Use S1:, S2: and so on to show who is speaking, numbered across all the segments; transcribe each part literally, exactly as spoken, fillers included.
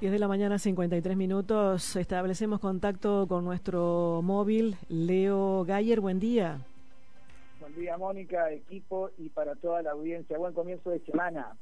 S1: diez de la mañana, cincuenta y tres minutos. Establecemos contacto con nuestro móvil. Leo Gayer, buen día.
S2: Buen día, Mónica, equipo y para toda la audiencia. Buen comienzo de semana.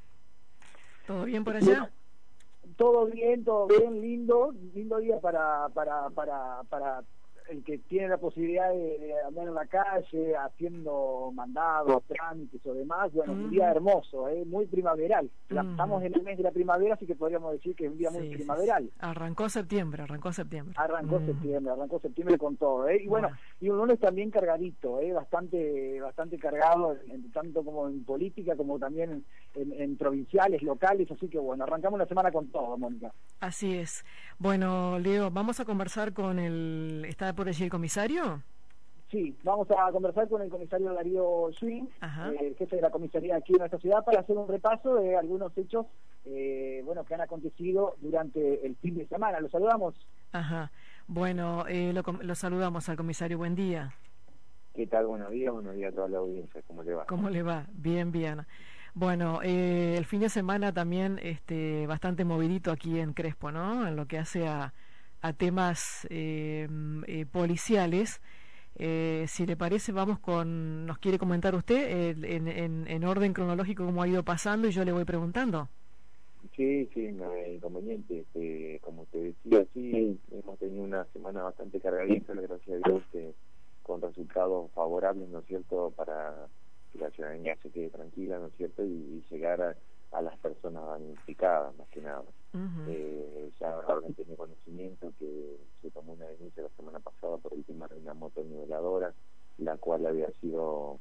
S1: ¿Todo bien por allá?
S2: Todo bien, todo bien, lindo, lindo día para para para para el que tiene la posibilidad de, de andar en la calle haciendo mandados, trámites o demás. Bueno, uh-huh. Un día hermoso, ¿eh? Muy primaveral. Uh-huh. Estamos en el mes de la primavera, así que podríamos decir que es un día sí, muy primaveral.
S1: Sí, sí. Arrancó septiembre, arrancó septiembre.
S2: Arrancó uh-huh. septiembre, arrancó septiembre con todo, ¿eh? Y bueno, bueno, y un lunes también cargadito, ¿eh? Bastante bastante cargado, en, tanto como en política, como también en, en, en provinciales, locales, así que bueno, arrancamos la semana con todo, Mónica.
S1: Así es. Bueno, Leo, vamos a conversar con el... ¿Está por allí el comisario?
S2: Sí, vamos a conversar con el comisario Darío Swing, eh, jefe de la comisaría aquí en nuestra ciudad, para hacer un repaso de algunos hechos eh, bueno, que han acontecido durante el fin de semana. ¿Lo saludamos?
S1: Ajá. Bueno, eh, lo, lo saludamos al comisario. Buen día.
S3: ¿Qué tal? Buenos días, buenos días a toda la audiencia. ¿Cómo le va?
S1: ¿Cómo le va? Bien, bien. Bueno, eh, el fin de semana también este, bastante movidito aquí en Crespo, ¿no? En lo que hace a, a temas eh, eh, policiales. Eh, si le parece, vamos con... ¿Nos quiere comentar usted eh, en, en, en orden cronológico cómo ha ido pasando y yo le voy preguntando?
S3: Sí, sí, no hay inconveniente. Este, como usted decía, sí, hemos tenido una semana bastante cargadita, gracias a Dios, que, con resultados favorables, ¿no es cierto?, para que la ciudadanía se quede tranquila, ¿no es cierto?, y, y llegar a, a las personas damnificadas, más que nada. Uh-huh. eh, ya habrán tenido conocimiento que se tomó una denuncia la semana pasada por el tema de una moto niveladora, la cual había sido,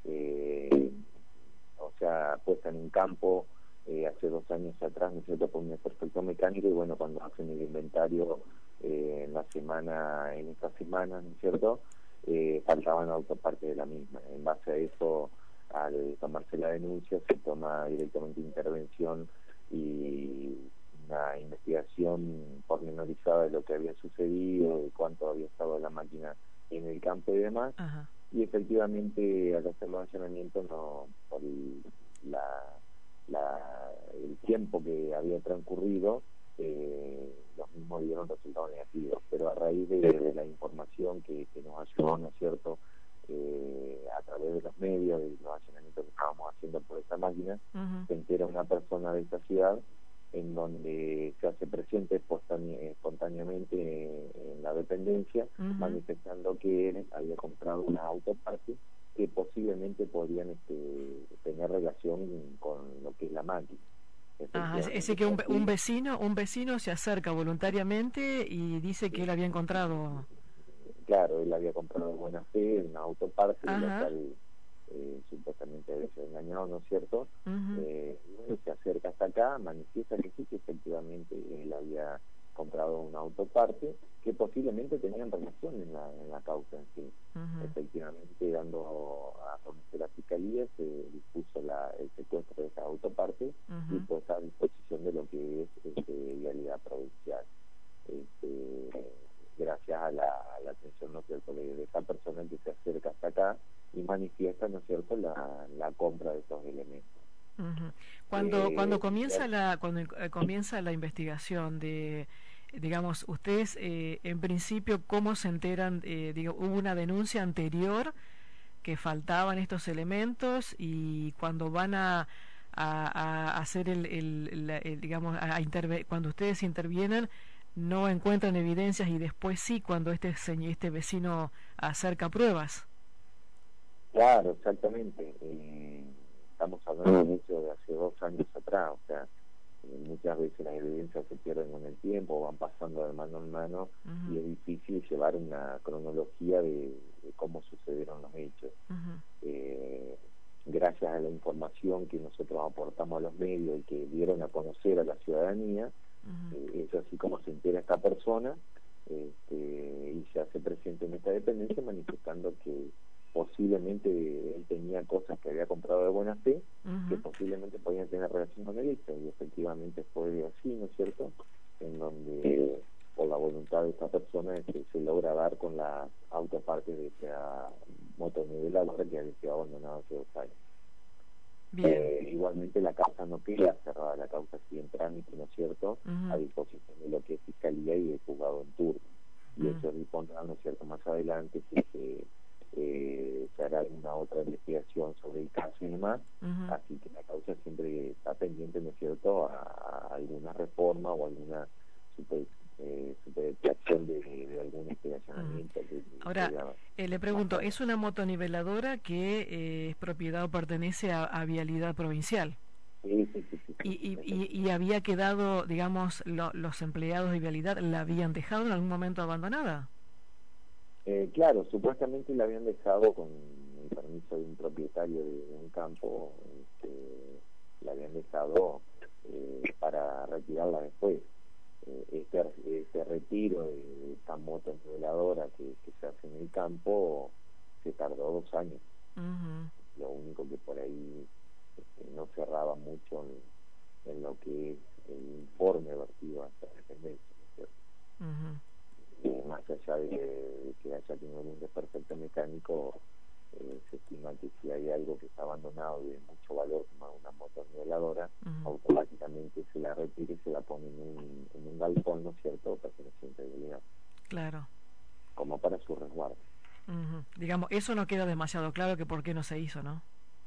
S3: eh, o sea, puesta en un campo eh, hace dos años atrás, ¿no es cierto?, por un perfecto mecánico, y bueno, cuando hacen el inventario eh, en la semana, en esta semana, ¿no es cierto?, Eh, faltaban autopartes de la misma. En base a eso, al tomarse la denuncia, se toma directamente intervención y una investigación pormenorizada de lo que había sucedido, de cuánto había estado la máquina en el campo y demás. Ajá. Y efectivamente, al hacer los allanamientos, no, por el, la, la, el tiempo que había transcurrido, Eh, los mismos dieron resultados negativos, pero a raíz de, de la información que, que nos ayudó, ¿no es cierto?, eh, a través de los medios, de los allanamientos que estábamos haciendo por esta máquina, uh-huh. se entera una persona de esta ciudad en donde se hace presente espontáneamente en la dependencia, uh-huh. manifestando que él había comprado una autoparte que posiblemente podrían este, tener relación con lo que es la máquina.
S1: Ajá, ese que un, un vecino un vecino se acerca voluntariamente y dice que él había encontrado...
S3: Claro, él había comprado de buena fe una autoparte, de la cual eh, supuestamente había sido engañado, ¿no es cierto? Uh-huh. eh, y bueno, se acerca hasta acá, manifiesta que sí, que efectivamente él había comprado una autoparte que posiblemente tenían relación en la, en la causa en sí. Uh-huh. Efectivamente, dando a conocer a la Fiscalía, se dispuso la, el secuestro de esa autoparte uh-huh. y puesta a disposición de lo que es este, vialidad provincial. Este, gracias a la, a la atención, ¿no es cierto?, de, de esa persona que se acerca hasta acá y manifiesta, ¿no es cierto?, la, la compra de estos elementos.
S1: Uh-huh. Cuando eh, cuando comienza eh, la cuando eh, comienza la investigación de, digamos, ustedes eh, en principio, ¿cómo se enteran? Eh, digo, hubo una denuncia anterior que faltaban estos elementos y cuando van a a, a hacer el, el, el, el digamos a, a interve- cuando ustedes intervienen no encuentran evidencias y después sí cuando este este vecino acerca pruebas.
S3: Claro, exactamente. Eh, estamos hablando de un hecho de hace dos años atrás, o sea, eh, muchas veces las evidencias se pierden con el tiempo, van pasando de mano en mano, uh-huh. y es difícil llevar una cronología de, de cómo sucedieron los hechos. Uh-huh. Eh, gracias a la información que nosotros aportamos a los medios y que dieron a conocer a la ciudadanía, uh-huh. eh, es así como se entera esta persona, este, y se hace presente en esta dependencia manifestando que posiblemente él tenía cosas que había comprado de buena fe, uh-huh. que posiblemente podían tener relación con el hecho, y efectivamente fue así, ¿no es cierto?, en donde por la voluntad de esta persona es que se logra dar con la autoparte de esta motoniveladora que había sido abandonada hace dos años. Eh, igualmente la causa no queda cerrada, la causa sigue en trámite, ¿no es cierto?, uh-huh. a disposición de lo que es Fiscalía y el juzgado en turno. Y uh-huh. eso dispondrá, ¿no es cierto?, más adelante si se, eh, se hará alguna otra investigación sobre el caso y demás. Uh-huh. Así que la causa siempre está pendiente, ¿no es cierto?, a, a alguna reforma o alguna super, eh, superacción de, de algún investigacionamiento. Uh-huh.
S1: Ahora, eh, le pregunto, ¿es una motoniveladora que eh, es propiedad o pertenece a, a Vialidad Provincial?
S3: Sí, sí, sí. sí,
S1: y,
S3: sí,
S1: y, y, y había quedado, digamos, lo, los empleados de Vialidad, ¿la habían dejado en algún momento abandonada?
S3: Eh, claro, supuestamente la habían dejado con el permiso de un propietario de, de un campo, este, la habían dejado eh, para retirarla después. Eh, este, este retiro de, de esta moto niveladora que, que se hace en el campo se tardó dos años. Uh-huh. Lo único que por ahí este, no cerraba mucho en, en lo que es el informe vertido a esta dependencia, ¿no es cierto? Uh-huh. Eh, más allá de, de que haya tenido un desperfecto mecánico, eh, se estima que si hay algo que está abandonado y de mucho valor, como una moto niveladora, uh-huh. automáticamente se la retira y se la pone en un, en un galpón, ¿no es cierto?, perteneciente a Vialidad.
S1: Claro.
S3: Como para su resguardo.
S1: Uh-huh. Digamos, eso no queda demasiado claro que por qué no se hizo, ¿no?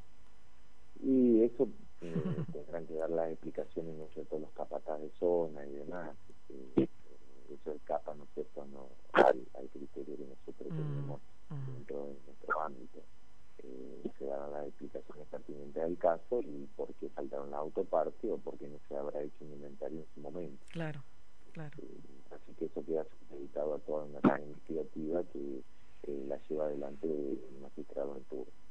S3: Y eso eh, tendrán que dar las explicaciones, ¿no es cierto?, los capataz de zona y demás. Eh, eso escapa, ¿no es cierto?, no, al, al criterio que nosotros uh-huh. tenemos dentro de nuestro ámbito. Eh, se darán las explicaciones pertinentes al caso y por qué faltaron la autoparte o por qué no se habrá hecho un inventario en su momento.
S1: Claro, claro.
S3: Eh, así que eso queda supeditado a toda una tarea investigativa que eh, la lleva adelante el magistrado en turno.